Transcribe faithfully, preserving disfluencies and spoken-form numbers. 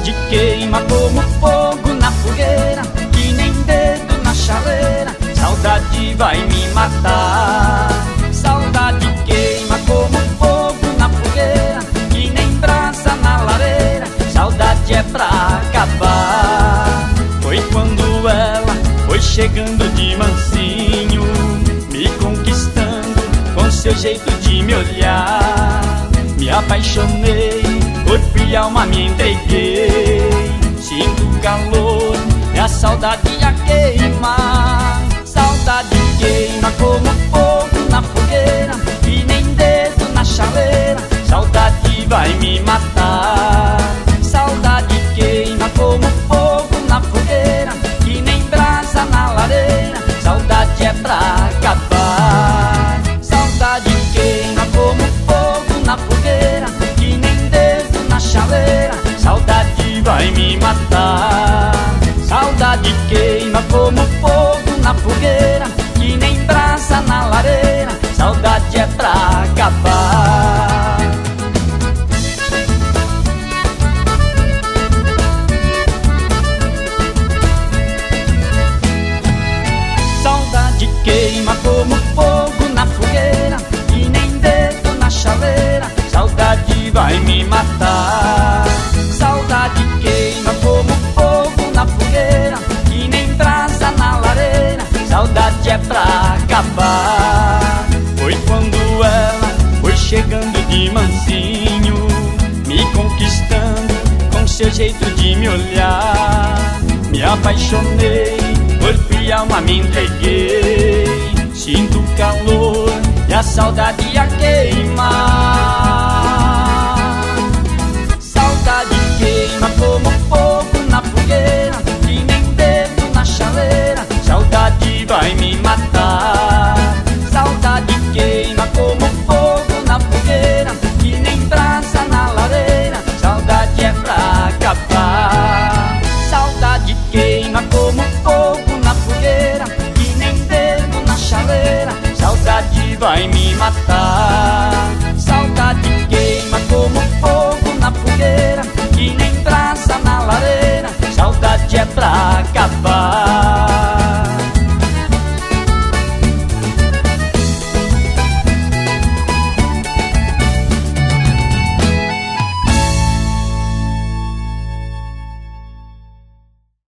Saudade queima como fogo na fogueira, que nem dedo na chaleira. Saudade vai me matar. Saudade queima como fogo na fogueira, que nem brasa na lareira. Saudade é pra acabar. Foi quando ela foi chegando de mansinho, me conquistando com seu jeito de me olhar. Me apaixonei, corpo e alma me entreguei. Sinto o calor e a saudade a queimar. Saudade queima como fogo na fogueira, e nem dedo na chaleira. Saudade vai me matar. Saudade queima como fogo na fogueira, que nem brasa na lareira. Saudade é pra acabar. Saudade queima como fogo na fogueira, que nem dedo na chaleira. Saudade vai me matar. Saudade queima como fogo na fogueira, que nem brasa na lareira. Saudade é pra acabar. Saudade queima como fogo na fogueira, que nem dedo na chaleira. Saudade vai me matar. Saudade queima como fogo na fogueira, que nem brasa na lareira. Saudade é pra acabar. Foi quando ela foi chegando de mansinho, me conquistando com seu jeito de me olhar. Me apaixonei, corpo e alma me entreguei. Sinto o calor e a saudade a queimar.